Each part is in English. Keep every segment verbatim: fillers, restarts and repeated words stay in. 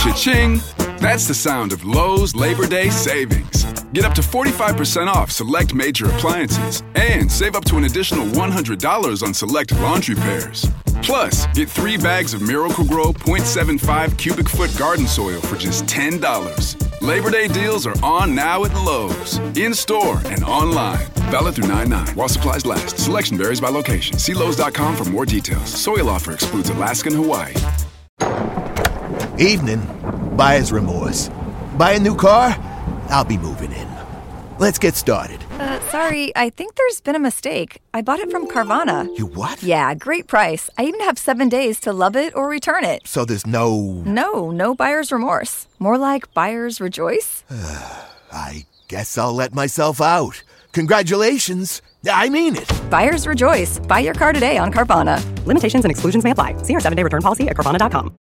Cha-ching! That's the sound of Lowe's Labor Day savings. Get up to forty-five percent off select major appliances and save up to an additional one hundred dollars on select laundry pairs. Plus, get three bags of Miracle-Gro point seven five cubic foot garden soil for just ten dollars. Labor Day deals are on now at Lowe's, in-store and online. Valid through nine nine while supplies last. Selection varies by location. See Lowe's dot com for more details. Soil offer excludes Alaska and Hawaii. Evening. Buyer's remorse. Buy a new car? I'll be moving in. Let's get started. Uh, sorry, I think there's been a mistake. I bought it from Carvana. You what? Yeah, great price. I even have seven days to love it or return it. So there's no... No, no buyer's remorse. More like buyer's rejoice. I guess I'll let myself out. Congratulations. I mean it. Buyer's rejoice. Buy your car today on Carvana. Limitations and exclusions may apply. See our seven-day return policy at Carvana dot com.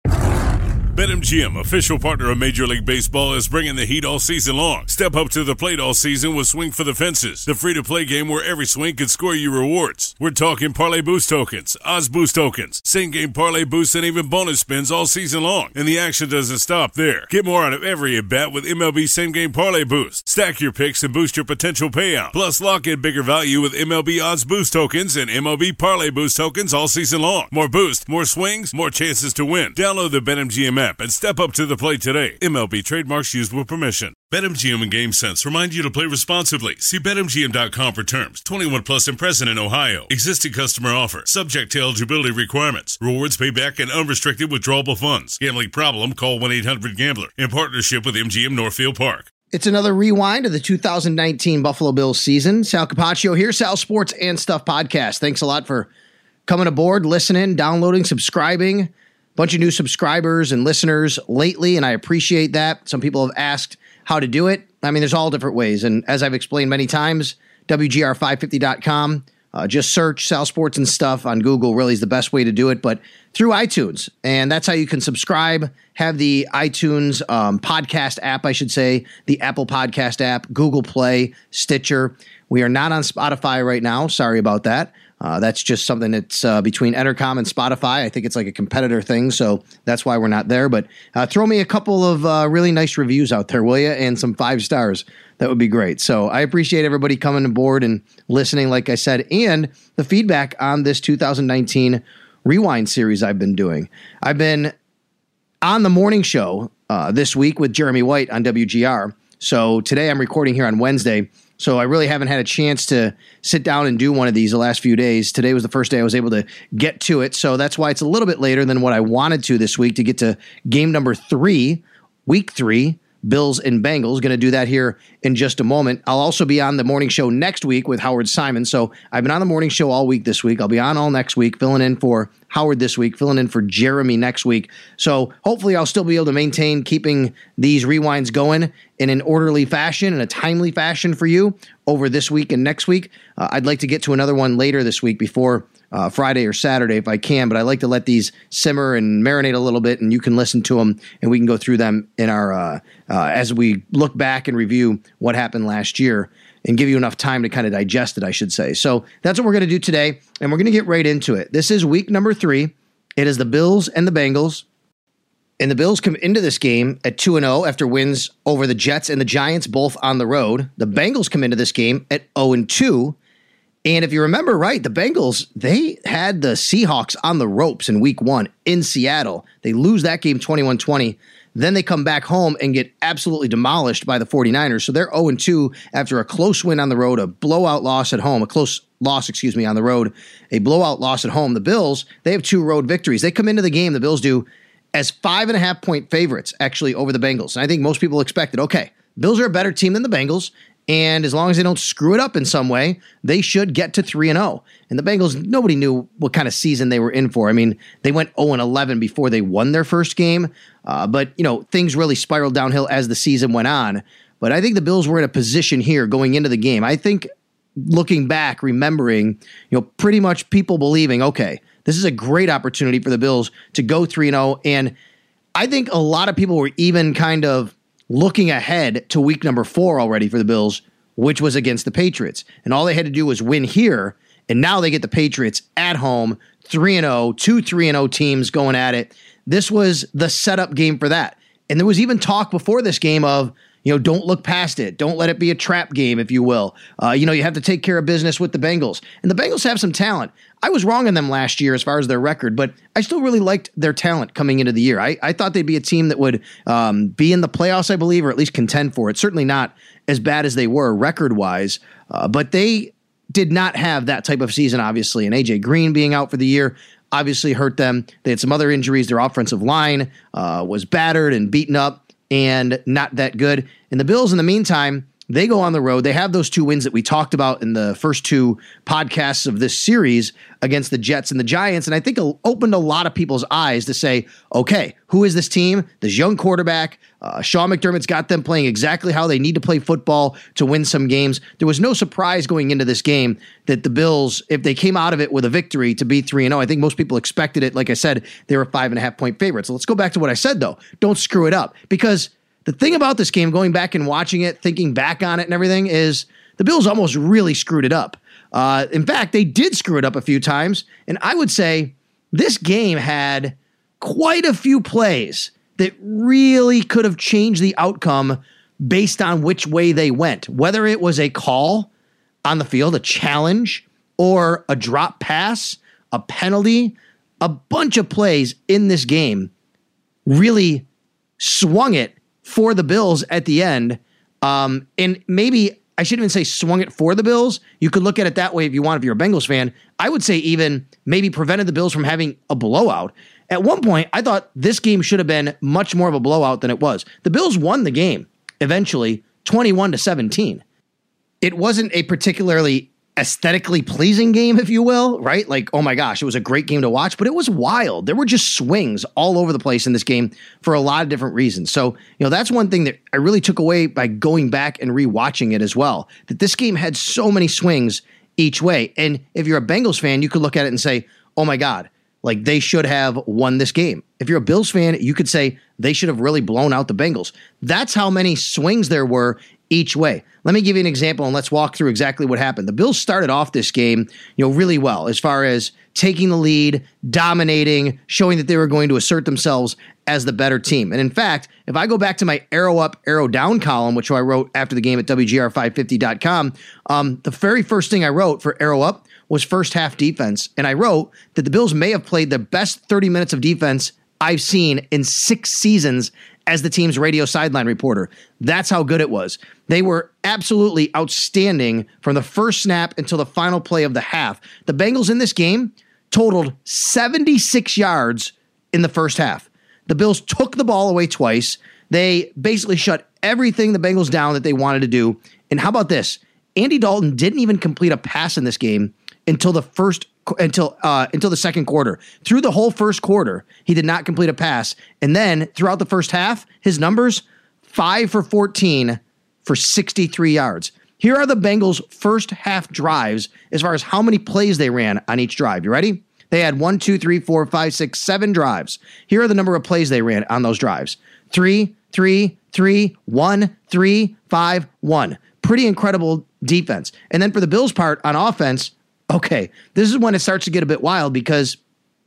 BetMGM, official partner of Major League Baseball, is bringing the heat all season long. Step up to the plate all season with Swing for the Fences, the free-to-play game where every swing can score you rewards. We're talking Parlay Boost tokens, Odds Boost tokens, same-game Parlay Boosts, and even bonus spins all season long. And the action doesn't stop there. Get more out of every at-bat with M L B Same-Game Parlay Boost. Stack your picks and boost your potential payout. Plus, lock in bigger value with M L B Odds Boost tokens and M L B Parlay Boost tokens all season long. More boost, more swings, more chances to win. Download the BetMGM app and step up to the plate today. M L B trademarks used with permission. BetMGM and GameSense remind you to play responsibly. See Bet M G M dot com for terms. twenty-one plus and present in Ohio. Existing customer offer. Subject to eligibility requirements. Rewards payback and unrestricted withdrawable funds. Gambling problem? Call one eight hundred gambler. In partnership with M G M Northfield Park. It's another rewind of the two thousand nineteen Buffalo Bills season. Sal Capaccio here, Sal Sports and Stuff Podcast. Thanks a lot for coming aboard, listening, downloading, subscribing. Bunch of new subscribers and listeners lately, and I appreciate that. Some people have asked how to do it. I mean, there's all different ways, and as I've explained many times, W G R five fifty dot com. Uh, just search Sal Sports and Stuff on Google really is the best way to do it, but through iTunes, and that's how you can subscribe, have the iTunes um, podcast app, I should say, the Apple Podcast app, Google Play, Stitcher. We are not on Spotify right now. Sorry about that. Uh, that's just something that's uh, between Entercom and Spotify. I think it's like a competitor thing, so that's why we're not there. But uh, throw me a couple of uh, really nice reviews out there, will you? And some five stars. That would be great. So I appreciate everybody coming aboard and listening, like I said, and the feedback on this two thousand nineteen Rewind series I've been doing. I've been on the morning show uh, this week with Jeremy White on W G R. So today I'm recording here on Wednesday. So I really haven't had a chance to sit down and do one of these the last few days. Today was the first day I was able to get to it. So that's why it's a little bit later than what I wanted to this week to get to game number three, week three, Bills and Bengals. Going to do that here in just a moment. I'll also be on the morning show next week with Howard Simon. So I've been on the morning show all week this week. I'll be on all next week, filling in for Howard this week, filling in for Jeremy next week. So hopefully I'll still be able to maintain keeping these rewinds going in an orderly fashion, in a timely fashion for you over this week and next week. Uh, I'd like to get to another one later this week before uh, Friday or Saturday if I can, but I like to let these simmer and marinate a little bit, and you can listen to them, and we can go through them in our uh, uh, as we look back and review what happened last year and give you enough time to kind of digest it, I should say. So that's what we're going to do today, and we're going to get right into it. This is week number three. It is the Bills and the Bengals. And the Bills come into this game at two and oh after wins over the Jets and the Giants, both on the road. The Bengals come into this game at oh and two. And if you remember right, the Bengals, they had the Seahawks on the ropes in week one in Seattle. They lose that game twenty-one twenty. Then they come back home and get absolutely demolished by the 49ers. So they're oh and two after a close win on the road, a blowout loss at home, a close loss, excuse me, on the road, a blowout loss at home. The Bills, they have two road victories. They come into the game, the Bills do, as five and a half point favorites, actually, over the Bengals. And I think most people expected, okay, Bills are a better team than the Bengals, and as long as they don't screw it up in some way, they should get to three and oh. And the Bengals, nobody knew what kind of season they were in for. I mean, they went oh and eleven before they won their first game, uh, but, you know, things really spiraled downhill as the season went on. But I think the Bills were in a position here going into the game. I think looking back, remembering, you know, pretty much people believing, okay, this is a great opportunity for the Bills to go three and oh. And I think a lot of people were even kind of looking ahead to week number four already for the Bills, which was against the Patriots. And all they had to do was win here. And now they get the Patriots at home, three and oh, two three and oh teams going at it. This was the setup game for that. And there was even talk before this game of, you know, don't look past it. Don't let it be a trap game, if you will. Uh, you know, you have to take care of business with the Bengals. And the Bengals have some talent. I was wrong on them last year as far as their record, but I still really liked their talent coming into the year. I, I thought they'd be a team that would um, be in the playoffs, I believe, or at least contend for it. Certainly not as bad as they were record-wise, uh, but they did not have that type of season, obviously. And A J Green being out for the year obviously hurt them. They had some other injuries. Their offensive line uh, was battered and beaten up and not that good. And the Bills, in the meantime, they go on the road. They have those two wins that we talked about in the first two podcasts of this series against the Jets and the Giants. And I think it opened a lot of people's eyes to say, okay, who is this team? This young quarterback, uh, Sean McDermott's got them playing exactly how they need to play football to win some games. There was no surprise going into this game that the Bills, if they came out of it with a victory, to be three and oh. I think most people expected it. Like I said, they were five and a half point favorites. So let's go back to what I said, though. Don't screw it up, because the thing about this game, going back and watching it, thinking back on it and everything, is the Bills almost really screwed it up. Uh, in fact, they did screw it up a few times. And I would say this game had quite a few plays that really could have changed the outcome based on which way they went. Whether it was a call on the field, a challenge, or a drop pass, a penalty, a bunch of plays in this game really swung it for the Bills at the end. Um, and maybe I shouldn't even say swung it for the Bills. You could look at it that way if you want, if you're a Bengals fan. I would say even maybe prevented the Bills from having a blowout. At one point, I thought this game should have been much more of a blowout than it was. The Bills won the game eventually twenty-one to seventeen. It wasn't a particularly aesthetically pleasing game, if you will, right? Like, oh my gosh, it was a great game to watch, but it was wild. There were just swings all over the place in this game for a lot of different reasons. So, you know, that's one thing that I really took away by going back and rewatching it as well, that this game had so many swings each way. And if you're a Bengals fan, you could look at it and say, oh my God, like they should have won this game. If you're a Bills fan, you could say they should have really blown out the Bengals. That's how many swings there were each way. Let me give you an example and let's walk through exactly what happened. The Bills started off this game, you know, really well as far as taking the lead, dominating, showing that they were going to assert themselves as the better team. And in fact, if I go back to my arrow up, arrow down column, which I wrote after the game at W G R five fifty dot com, um, the very first thing I wrote for arrow up was first half defense. And I wrote that the Bills may have played the best thirty minutes of defense I've seen in six seasons as the team's radio sideline reporter. That's how good it was. They were absolutely outstanding from the first snap until the final play of the half. The Bengals in this game totaled seventy-six yards in the first half. The Bills took the ball away twice. They basically shut everything the Bengals down that they wanted to do. And how about this? Andy Dalton didn't even complete a pass in this game until the first until uh, until the second quarter. Through the whole first quarter, he did not complete a pass. And then throughout the first half, his numbers, five for fourteen for sixty-three yards. Here are the Bengals' first half drives as far as how many plays they ran on each drive. You ready? They had one, two, three, four, five, six, seven drives. Here are the number of plays they ran on those drives. Three, three, three, one, three, five, one. Pretty incredible defense. And then for the Bills' part on offense, okay, this is when it starts to get a bit wild because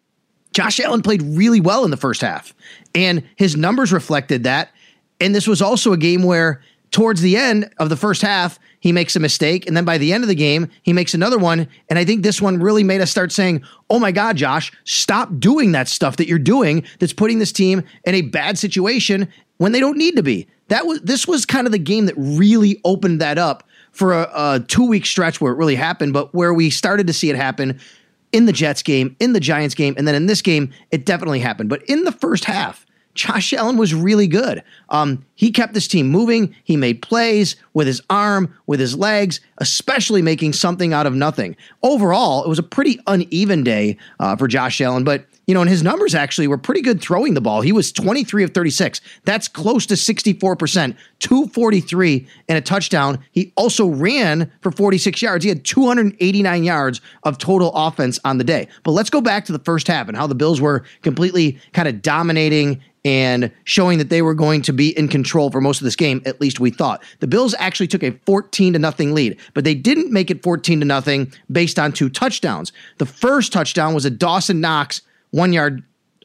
Josh Allen played really well in the first half, and his numbers reflected that. And this was also a game where towards the end of the first half, he makes a mistake, and then by the end of the game, he makes another one. And I think this one really made us start saying, oh my God, Josh, stop doing that stuff that you're doing that's putting this team in a bad situation when they don't need to be. That was This was kind of the game that really opened that up for a, a two-week stretch where it really happened, but where we started to see it happen in the Jets game, in the Giants game, and then in this game, it definitely happened. But in the first half, Josh Allen was really good. Um, he kept this team moving. He made plays with his arm, with his legs, especially making something out of nothing. Overall, it was a pretty uneven day uh, for Josh Allen, but you know, and his numbers actually were pretty good throwing the ball. He was twenty-three of thirty-six. That's close to sixty-four percent, two forty-three and a touchdown. He also ran for forty-six yards. He had two hundred eighty-nine yards of total offense on the day. But let's go back to the first half and how the Bills were completely kind of dominating and showing that they were going to be in control for most of this game, at least we thought. The Bills actually took a fourteen to nothing lead, but they didn't make it fourteen to nothing based on two touchdowns. The first touchdown was a Dawson Knox one-yard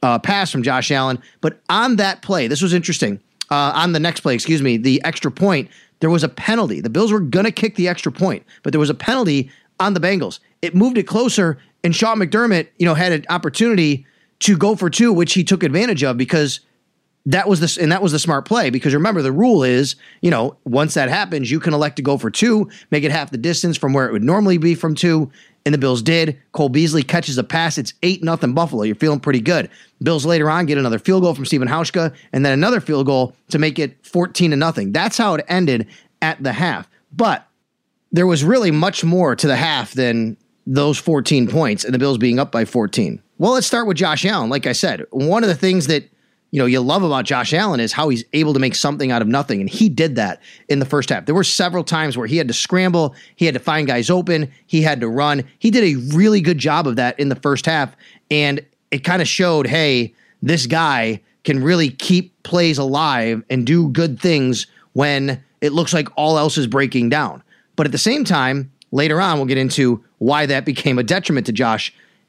uh, pass from Josh Allen. But on that play, this was interesting. Uh, on the next play, excuse me, the extra point, there was a penalty. The Bills were going to kick the extra point, but there was a penalty on the Bengals. It moved it closer, and Sean McDermott, you know, had an opportunity to go for two, which he took advantage of because that was the, and that was the smart play. Because remember, the rule is, you know, once that happens, you can elect to go for two, make it half the distance from where it would normally be from two. And the Bills did. Cole Beasley catches a pass. It's eight nothing Buffalo. You're feeling pretty good. Bills later on get another field goal from Stephen Hauschka and then another field goal to make it fourteen to nothing. That's how it ended at the half. But there was really much more to the half than those fourteen points and the Bills being up by fourteen. Well, let's start with Josh Allen. Like I said, one of the things that you know you love about Josh Allen is how he's able to make something out of nothing, and he did that in the first half. There were several times where he had to scramble, he had to find guys open, he had to run. He did a really good job of that in the first half, and it kind of showed, hey, this guy can really keep plays alive and do good things when it looks like all else is breaking down. But at the same time, later on, we'll get into why that became a detriment to Josh.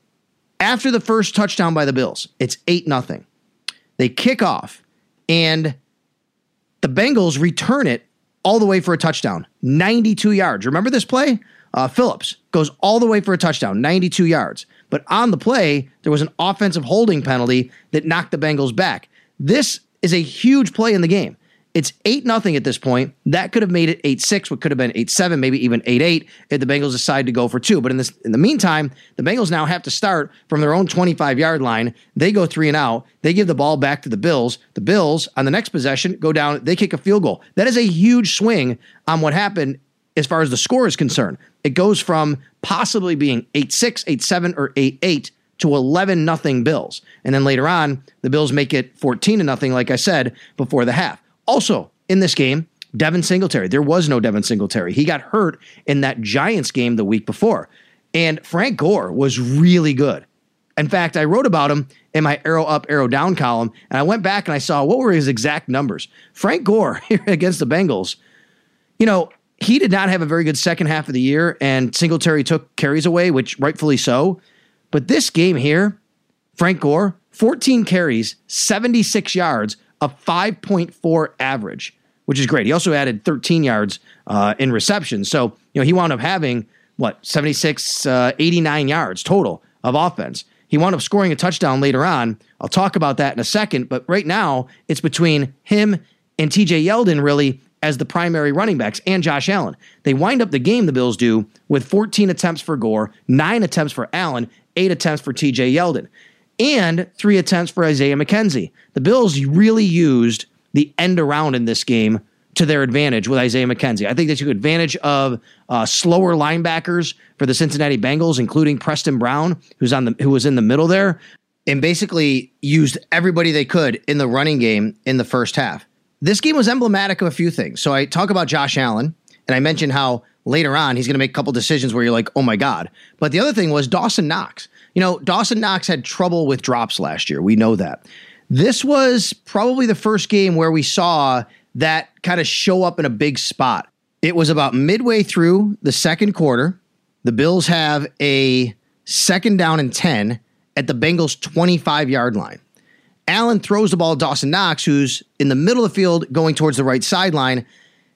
After the first touchdown by the Bills, it's eight nothing. They kick off, and the Bengals return it all the way for a touchdown, ninety-two yards. Remember this play? Uh, Phillips goes all the way for a touchdown, ninety-two yards. But on the play, there was an offensive holding penalty that knocked the Bengals back. This is a huge play in the game. It's eight nothing at this point. That could have made it eight six, what could have been eight seven, maybe even eight eight if the Bengals decide to go for two. But in this, in the meantime, the Bengals now have to start from their own twenty-five-yard line. They go three and out. They give the ball back to the Bills. The Bills, on the next possession, go down. They kick a field goal. That is a huge swing on what happened as far as the score is concerned. It goes from possibly being eight six, eight seven, or eight eight to eleven nothing Bills. And then later on, the Bills make it fourteen to nothing, like I said, before the half. Also, in this game, Devin Singletary. There was no Devin Singletary. He got hurt in that Giants game the week before. And Frank Gore was really good. In fact, I wrote about him in my arrow up, arrow down column, and I went back and I saw what were his exact numbers. Frank Gore here against the Bengals, you know, he did not have a very good second half of the year, and Singletary took carries away, which rightfully so. But this game here, Frank Gore, fourteen carries, seventy-six yards, a five point four average, which is great. He also added thirteen yards uh, in reception. So, you know, he wound up having, what, seventy-six, uh, eighty-nine yards total of offense. He wound up scoring a touchdown later on. I'll talk about that in a second. But right now, it's between him and T J Yeldon, really, as the primary running backs, and Josh Allen. They wind up the game, the Bills do, with fourteen attempts for Gore, nine attempts for Allen, eight attempts for T J Yeldon, and three attempts for Isaiah McKenzie. The Bills really used the end around in this game to their advantage with Isaiah McKenzie. I think they took advantage of uh, slower linebackers for the Cincinnati Bengals, including Preston Brown, who's on the who was in the middle there, and basically used everybody they could in the running game in the first half. This game was emblematic of a few things. So I talk about Josh Allen, and I mentioned how later on he's going to make a couple decisions where you're like, oh my God. But the other thing was Dawson Knox. You know, Dawson Knox had trouble with drops last year. We know that. This was probably the first game where we saw that kind of show up in a big spot. It was about midway through the second quarter. The Bills have a second down and ten at the Bengals' twenty-five-yard line. Allen throws the ball to Dawson Knox, who's in the middle of the field going towards the right sideline.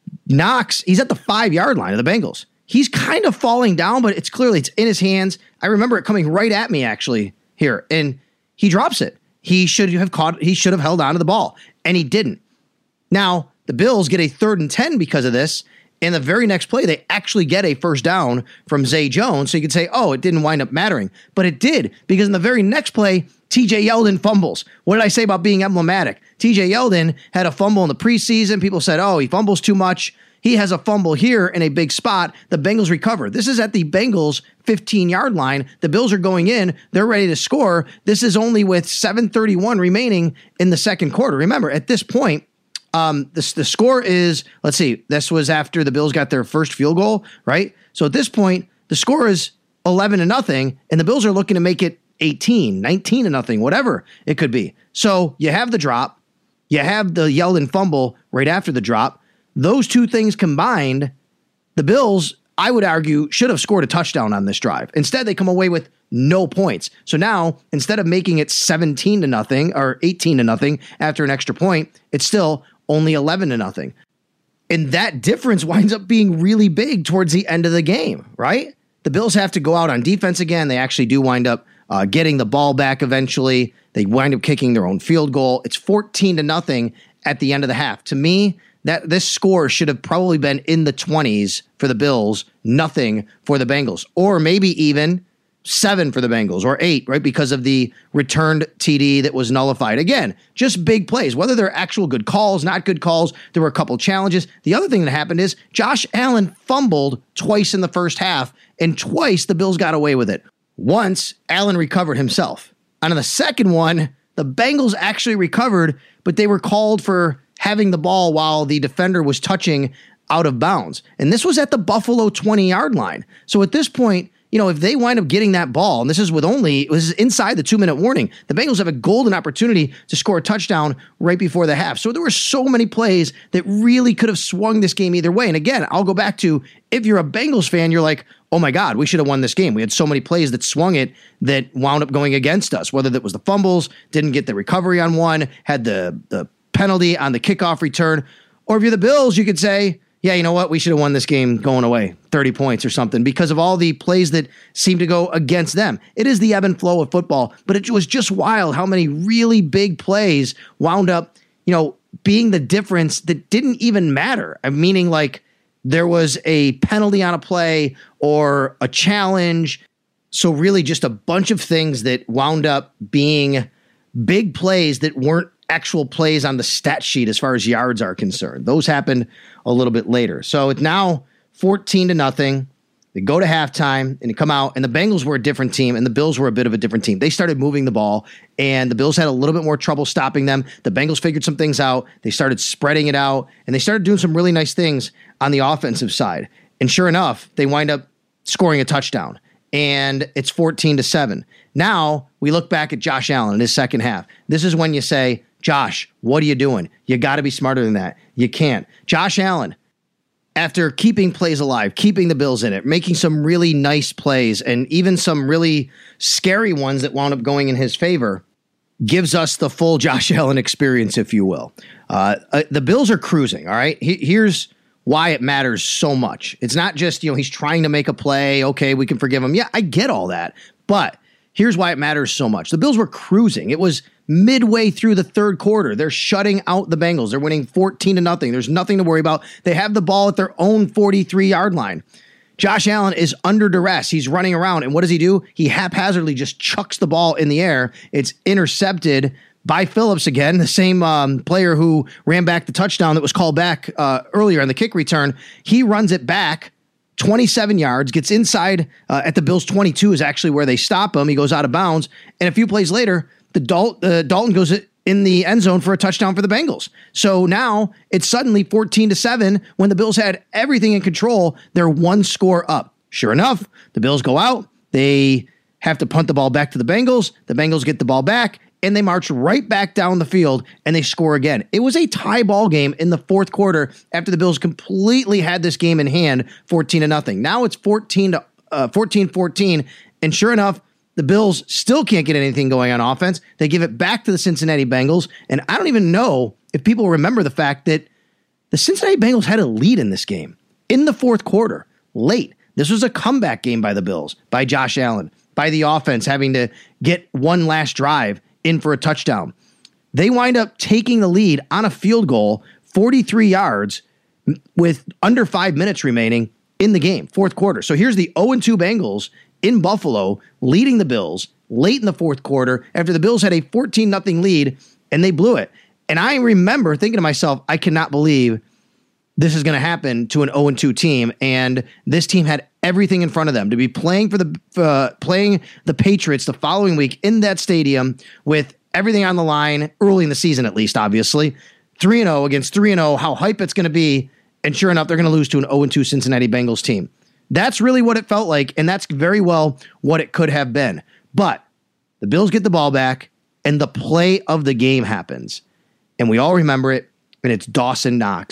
Knox, he's at the five-yard line of the Bengals. He's kind of falling down, but it's clearly it's in his hands. I remember it coming right at me, actually, here, and he drops it. He should have caught, he should have held on to the ball, and he didn't. Now, the Bills get a third and ten because of this. In the very next play, they actually get a first down from Zay Jones. So you could say, oh, it didn't wind up mattering. But it did, because in the very next play, T J Yeldon fumbles. What did I say about being emblematic? T J Yeldon had a fumble in the preseason. People said, oh, he fumbles too much. He has a fumble here in a big spot. The Bengals recover. This is at the Bengals' fifteen-yard line. The Bills are going in. They're ready to score. This is only with seven thirty-one remaining in the second quarter. Remember, at this point, um, the, the score is, let's see, this was after the Bills got their first field goal, right? So at this point, the score is eleven to nothing, and the Bills are looking to make it eighteen, nineteen to nothing, whatever it could be. So you have the drop. You have the Yeldon fumble right after the drop. Those two things combined, the Bills I would argue, should have scored a touchdown on this drive. Instead, they come away with no points. So now, instead of making it seventeen to nothing or eighteen to nothing after an extra point, it's still only eleven to nothing. And that difference winds up being really big towards the end of the game, right? The Bills have to go out on defense again. They actually do wind up uh, getting the ball back eventually. They wind up kicking their own field goal. It's fourteen to nothing at the end of the half. To me, that this score should have probably been in the twenties for the Bills, nothing for the Bengals, or maybe even seven for the Bengals or eight, right? Because of the returned T D that was nullified. Again, just big plays, whether they're actual good calls, not good calls. There were a couple challenges. The other thing that happened is Josh Allen fumbled twice in the first half, and twice the Bills got away with it. Once, Allen recovered himself. And on the second one, the Bengals actually recovered, but they were called for having the ball while the defender was touching out of bounds. And this was at the Buffalo twenty-yard line. So at this point, you know, if they wind up getting that ball, and this is with only, this is inside the two-minute warning, the Bengals have a golden opportunity to score a touchdown right before the half. So there were so many plays that really could have swung this game either way. And again, I'll go back to, if you're a Bengals fan, you're like, oh my God, we should have won this game. We had so many plays that swung it that wound up going against us, whether that was the fumbles, didn't get the recovery on one, had the, the penalty on the kickoff return. Or if you're the Bills, you could say, yeah, you know what? We should have won this game going away, thirty points or something, because of all the plays that seem to go against them. It is the ebb and flow of football, but it was just wild how many really big plays wound up, you know, being the difference that didn't even matter. I meaning like there was a penalty on a play or a challenge. So really just a bunch of things that wound up being big plays that weren't actual plays on the stat sheet as far as yards are concerned. Those happened a little bit later. So it's now fourteen to nothing. They go to halftime and they come out, and the Bengals were a different team and the Bills were a bit of a different team. They started moving the ball and the Bills had a little bit more trouble stopping them. The Bengals figured some things out. They started spreading it out and they started doing some really nice things on the offensive side. And sure enough, they wind up scoring a touchdown. And it's fourteen to seven. Now we look back at Josh Allen in his second half. This is when you say, Josh, what are you doing? You got to be smarter than that. You can't. Josh Allen, after keeping plays alive, keeping the Bills in it, making some really nice plays, and even some really scary ones that wound up going in his favor, gives us the full Josh Allen experience, if you will. Uh, uh, the Bills are cruising, all right? He, here's why it matters so much. It's not just, you know, he's trying to make a play. Okay, we can forgive him. Yeah, I get all that. But here's why it matters so much. The Bills were cruising. It was midway through the third quarter. They're shutting out the Bengals. They're winning fourteen to nothing. There's nothing to worry about. They have the ball at their own forty-three-yard line. Josh Allen is under duress. He's running around. And what does he do? He haphazardly just chucks the ball in the air. It's intercepted by Phillips again, the same um, player who ran back the touchdown that was called back uh, earlier on the kick return. He runs it back twenty-seven yards, gets inside uh, at the Bills' twenty-two is actually where they stop him. He goes out of bounds. And a few plays later, the Dal- uh, Dalton goes in the end zone for a touchdown for the Bengals. So now it's suddenly fourteen to seven when the Bills had everything in control. They're one score up. Sure enough, the Bills go out. They have to punt the ball back to the Bengals. The Bengals get the ball back, and they march right back down the field, and they score again. It was a tie ball game in the fourth quarter after the Bills completely had this game in hand, fourteen to nothing. Now it's fourteen to uh, fourteen fourteen, and sure enough, the Bills still can't get anything going on offense. They give it back to the Cincinnati Bengals, and I don't even know if people remember the fact that the Cincinnati Bengals had a lead in this game in the fourth quarter, late. This was a comeback game by the Bills, by Josh Allen, by the offense having to get one last drive in for a touchdown. They wind up taking the lead on a field goal, forty-three yards, with under five minutes remaining in the game, fourth quarter. So here's the oh and two Bengals in Buffalo leading the Bills late in the fourth quarter after the Bills had a fourteen nothing lead and they blew it. And I remember thinking to myself, I cannot believe this is going to happen to an oh and two team. And this team had everything in front of them to be playing for the uh, playing the Patriots the following week in that stadium with everything on the line early in the season, at least, obviously. three and oh against three and oh, how hype it's going to be. And sure enough, they're going to lose to an oh and two Cincinnati Bengals team. That's really what it felt like, and that's very well what it could have been. But the Bills get the ball back, and the play of the game happens. And we all remember it, and it's Dawson Knox.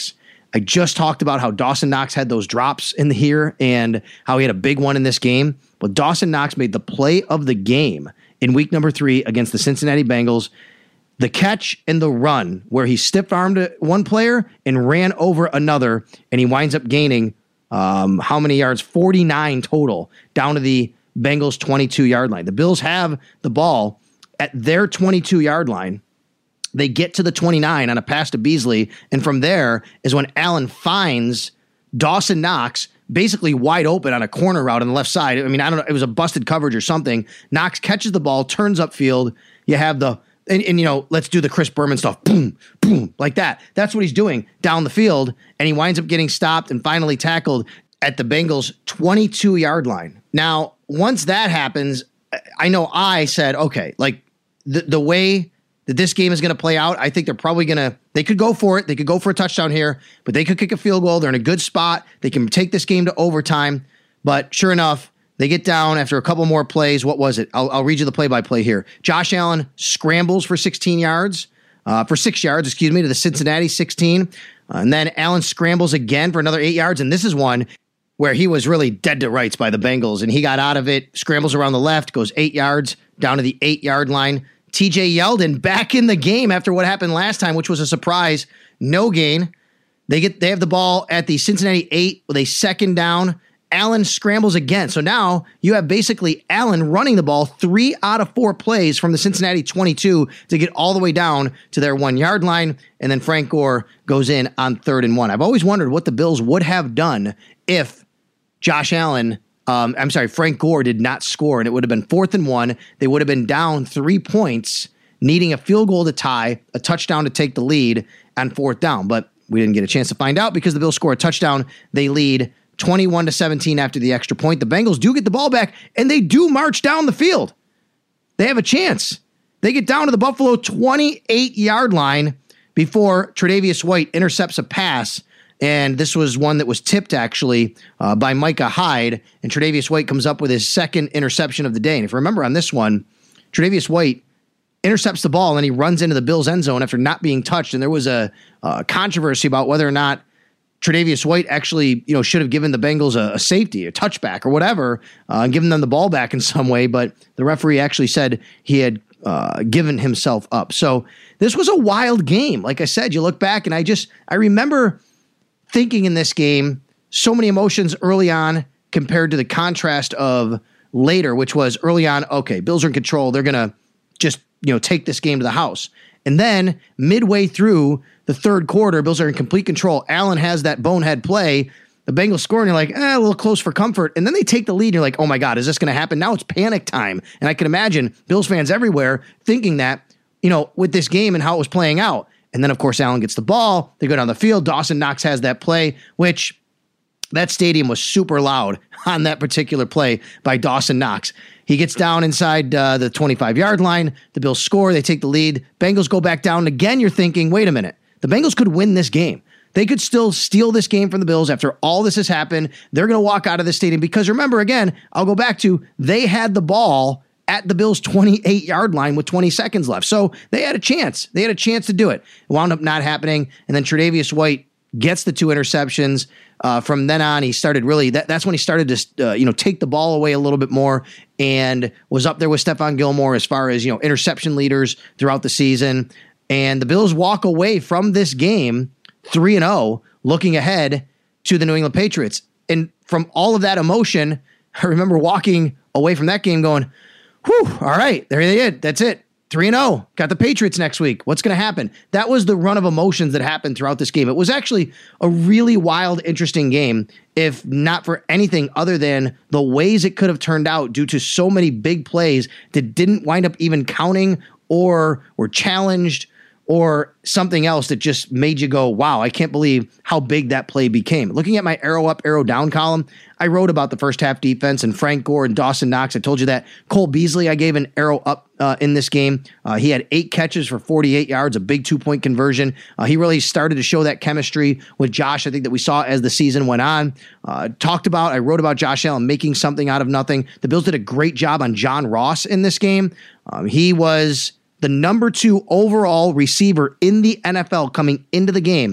I just talked about how Dawson Knox had those drops in the here and how he had a big one in this game. But Dawson Knox made the play of the game in week number three against the Cincinnati Bengals. The catch and the run where he stiff-armed one player and ran over another, and he winds up gaining um, how many yards? forty-nine total down to the Bengals' twenty-two-yard line. The Bills have the ball at their twenty-two-yard line. They get to the twenty-nine on a pass to Beasley, and from there is when Allen finds Dawson Knox basically wide open on a corner route on the left side. I mean, I don't know, it was a busted coverage or something. Knox catches the ball, turns upfield. You have the, and, and you know, let's do the Chris Berman stuff. Boom, boom, like that. That's what he's doing down the field, and he winds up getting stopped and finally tackled at the Bengals' twenty-two-yard line. Now, once that happens, I know I said, okay, like the, the way that this game is going to play out, I think they're probably going to, they could go for it. They could go for a touchdown here, but they could kick a field goal. They're in a good spot. They can take this game to overtime. But sure enough, they get down after a couple more plays. What was it? I'll, I'll read you the play-by-play here. Josh Allen scrambles for sixteen yards, uh, for six yards, excuse me, to the Cincinnati sixteen. Uh, and then Allen scrambles again for another eight yards. And this is one where he was really dead to rights by the Bengals, and he got out of it, scrambles around the left, goes eight yards down to the eight-yard line. T J Yeldon back in the game after what happened last time, which was a surprise. No gain. They get they have the ball at the Cincinnati eight with a second down. Allen scrambles again. So now you have basically Allen running the ball three out of four plays from the Cincinnati twenty-two to get all the way down to their one-yard line. And then Frank Gore goes in on third and one. I've always wondered what the Bills would have done if Josh Allen Um, I'm sorry, Frank Gore did not score, and it would have been fourth and one. They would have been down three points, needing a field goal to tie, a touchdown to take the lead on fourth down. But we didn't get a chance to find out because the Bills score a touchdown. They lead twenty-one to seventeen after the extra point. The Bengals do get the ball back, and they do march down the field. They have a chance. They get down to the Buffalo twenty-eight-yard line before Tre'Davious White intercepts a pass. And this was one that was tipped, actually, uh, by Micah Hyde. And Tre'Davious White comes up with his second interception of the day. And if you remember on this one, Tre'Davious White intercepts the ball and he runs into the Bills' end zone after not being touched. And there was a, a controversy about whether or not Tre'Davious White actually, you know, should have given the Bengals a, a safety, a touchback or whatever, uh, and given them the ball back in some way. But the referee actually said he had uh, given himself up. So this was a wild game. Like I said, you look back and I just, I remember thinking in this game, so many emotions early on compared to the contrast of later, which was early on, okay, Bills are in control. They're going to just, you know, take this game to the house. And then midway through the third quarter, Bills are in complete control. Allen has that bonehead play. The Bengals score, and you're like, eh, a little close for comfort. And then they take the lead, and you're like, oh my God, is this going to happen? Now it's panic time. And I can imagine Bills fans everywhere thinking that, you know, with this game and how it was playing out. And then, of course, Allen gets the ball. They go down the field. Dawson Knox has that play, which that stadium was super loud on that particular play by Dawson Knox. He gets down inside uh, the twenty-five-yard line. The Bills score. They take the lead. Bengals go back down. And again, you're thinking, wait a minute. The Bengals could win this game. They could still steal this game from the Bills after all this has happened. They're going to walk out of the stadium because, remember, again, I'll go back to they had the ball at the Bills' twenty-eight-yard line with twenty seconds left. So they had a chance. They had a chance to do it. It wound up not happening. And then Tre'Davious White gets the two interceptions. Uh, from then on, he started really, that, that's when he started to, uh, you know, take the ball away a little bit more and was up there with Stephon Gilmore as far as, you know, interception leaders throughout the season. And the Bills walk away from this game three and oh, looking ahead to the New England Patriots. And from all of that emotion, I remember walking away from that game going, whew, all right, there they did. That's it. three and oh. Got the Patriots next week. What's going to happen? That was the run of emotions that happened throughout this game. It was actually a really wild, interesting game, if not for anything other than the ways it could have turned out due to so many big plays that didn't wind up even counting or were challenged or something else that just made you go, wow, I can't believe how big that play became. Looking at my arrow up, arrow down column, I wrote about the first half defense and Frank Gore and Dawson Knox. I told you that. Cole Beasley, I gave an arrow up uh, in this game. Uh, he had eight catches for forty-eight yards, a big two-point conversion. Uh, he really started to show that chemistry with Josh, I think, that we saw as the season went on. Uh, talked about, I wrote about Josh Allen making something out of nothing. The Bills did a great job on John Ross in this game. Um, he was the number two overall receiver in the N F L coming into the game.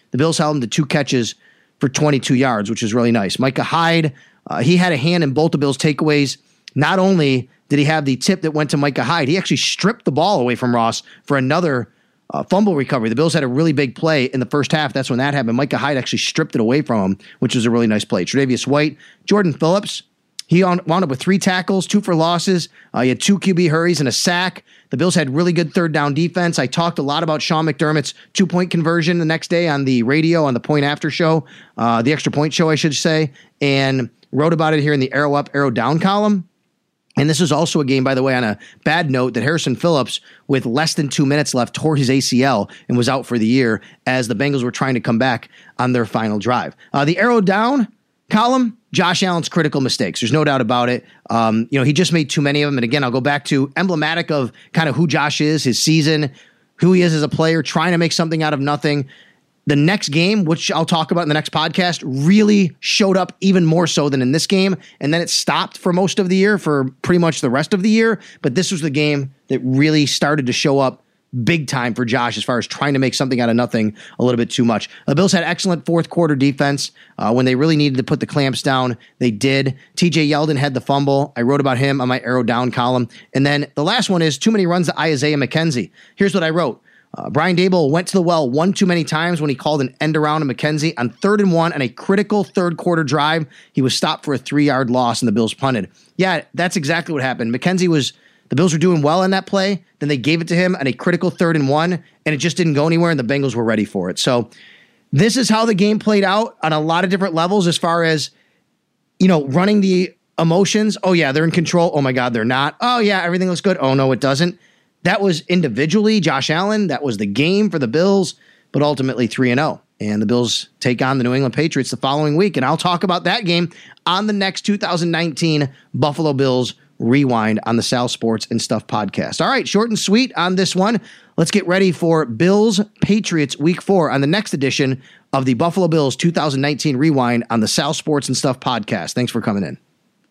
the Bills held him to two catches for twenty-two yards, which is really nice. Micah Hyde, uh, he had a hand in both the Bills' takeaways. Not only did he have the tip that went to Micah Hyde, he actually stripped the ball away from Ross for another uh, fumble recovery. The Bills had a really big play in the first half. That's when that happened. Micah Hyde actually stripped it away from him, which was a really nice play. Tre'Davious White, Jordan Phillips, he on, wound up with three tackles, two for losses. Uh, he had two Q B hurries and a sack. The Bills had really good third down defense. I talked a lot about Sean McDermott's two-point conversion the next day on the radio, on the Point After show, uh, the Extra Point show, I should say, and wrote about it here in the Arrow Up, Arrow Down column. And this is also a game, by the way, on a bad note, that Harrison Phillips, with less than two minutes left, tore his A C L and was out for the year as the Bengals were trying to come back on their final drive. Uh, the Arrow Down column, Josh Allen's critical mistakes. There's no doubt about it. Um, you know, he just made too many of them. And again, I'll go back to emblematic of kind of who Josh is, his season, who he is as a player, trying to make something out of nothing. The next game, which I'll talk about in the next podcast, really showed up even more so than in this game. And then it stopped for most of the year, for pretty much the rest of the year. But this was the game that really started to show up big time for Josh as far as trying to make something out of nothing a little bit too much. The Bills had excellent fourth quarter defense. Uh, when they really needed to put the clamps down, they did. T J Yeldon had the fumble. I wrote about him on my Arrow Down column. And then the last one is too many runs to Isaiah McKenzie. Here's what I wrote. Uh, Brian Daboll went to the well one too many times when he called an end around to McKenzie on third and one on a critical third quarter drive. He was stopped for a three-yard loss and the Bills punted. Yeah, that's exactly what happened. McKenzie was, the Bills were doing well on that play. Then they gave it to him on a critical third and one, and it just didn't go anywhere, and the Bengals were ready for it. So this is how the game played out on a lot of different levels as far as, you know, running the emotions. Oh, yeah, they're in control. Oh, my God, they're not. Oh, yeah, everything looks good. Oh, no, it doesn't. That was individually Josh Allen. That was the game for the Bills, but ultimately three and oh. And the Bills take on the New England Patriots the following week. And I'll talk about that game on the next two thousand nineteen Buffalo Bills Rewind on the Sal Sports and Stuff podcast. All right, short and sweet on this one. Let's get ready for Bills Patriots week four on the next edition of the Buffalo Bills two thousand nineteen Rewind on the Sal Sports and Stuff podcast. Thanks for coming in.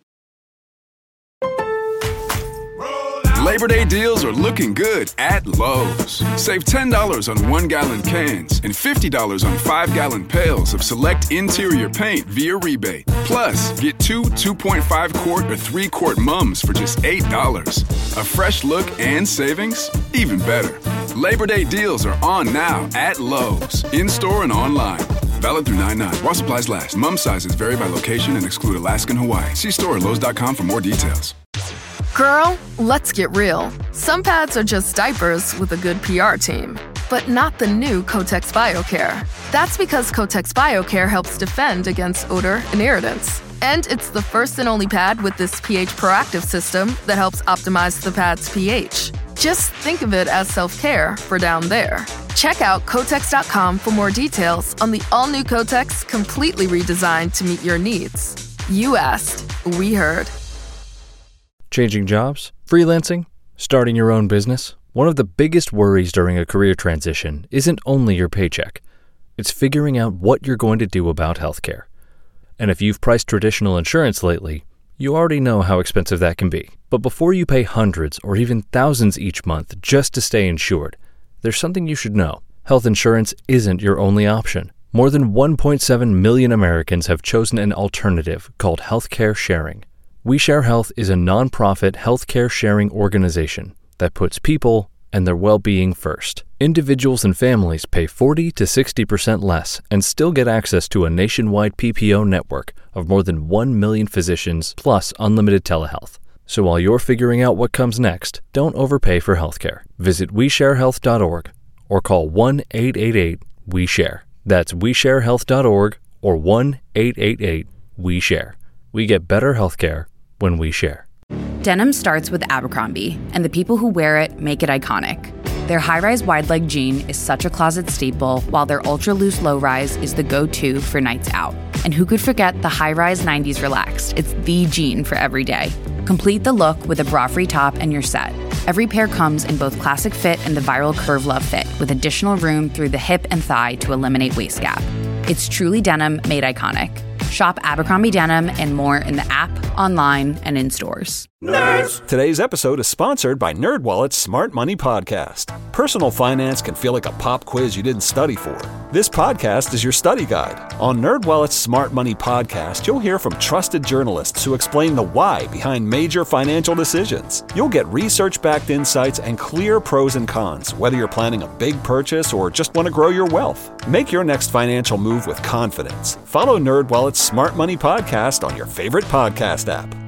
Labor Day deals are looking good at Lowe's. Save ten dollars on one-gallon cans and fifty dollars on five-gallon pails of select interior paint via rebate. Plus, get two two point five quart or three quart mums for just eight dollars. A fresh look and savings? Even better. Labor Day deals are on now at Lowe's, in-store and online. Valid through nine nine. While supplies last. Mum sizes vary by location and exclude Alaska and Hawaii. See store at lowes dot com for more details. Girl, let's get real. Some pads are just diapers with a good P R team, but not the new Kotex BioCare. That's because Kotex BioCare helps defend against odor and irritants. And it's the first and only pad with this pH proactive system that helps optimize the pad's pH. Just think of it as self-care for down there. Check out Kotex dot com for more details on the all-new Kotex, completely redesigned to meet your needs. You asked, we heard. Changing jobs? Freelancing? Starting your own business? One of the biggest worries during a career transition isn't only your paycheck. It's figuring out what you're going to do about healthcare. And if you've priced traditional insurance lately, you already know how expensive that can be. But before you pay hundreds or even thousands each month just to stay insured, there's something you should know. Health insurance isn't your only option. More than one point seven million Americans have chosen an alternative called healthcare sharing. We Share Health is a nonprofit healthcare sharing organization that puts people and their well-being first. Individuals and families pay forty to sixty percent less and still get access to a nationwide P P O network of more than one million physicians plus unlimited telehealth. So while you're figuring out what comes next, don't overpay for healthcare. Visit we share health dot org or call one eight eight eight W E SHARE. That's we share health dot org or one eight eight eight W E SHARE. We get better healthcare when we share. Denim starts with Abercrombie, and the people who wear it make it iconic. Their high-rise wide-leg jean is such a closet staple, while their ultra-loose low-rise is the go-to for nights out. And who could forget the high-rise nineties Relaxed? It's the jean for every day. Complete the look with a bra-free top and you're set. Every pair comes in both classic fit and the viral Curve Love fit, with additional room through the hip and thigh to eliminate waist gap. It's truly denim made iconic. Shop Abercrombie Denim and more in the app, online, and in stores. Nerds! Today's episode is sponsored by NerdWallet's Smart Money Podcast. Personal finance can feel like a pop quiz you didn't study for. This podcast is your study guide. On NerdWallet's Smart Money Podcast, you'll hear from trusted journalists who explain the why behind major financial decisions. You'll get research-backed insights and clear pros and cons, whether you're planning a big purchase or just want to grow your wealth. Make your next financial move with confidence. Follow NerdWallet's Smart Money Podcast on your favorite podcast app.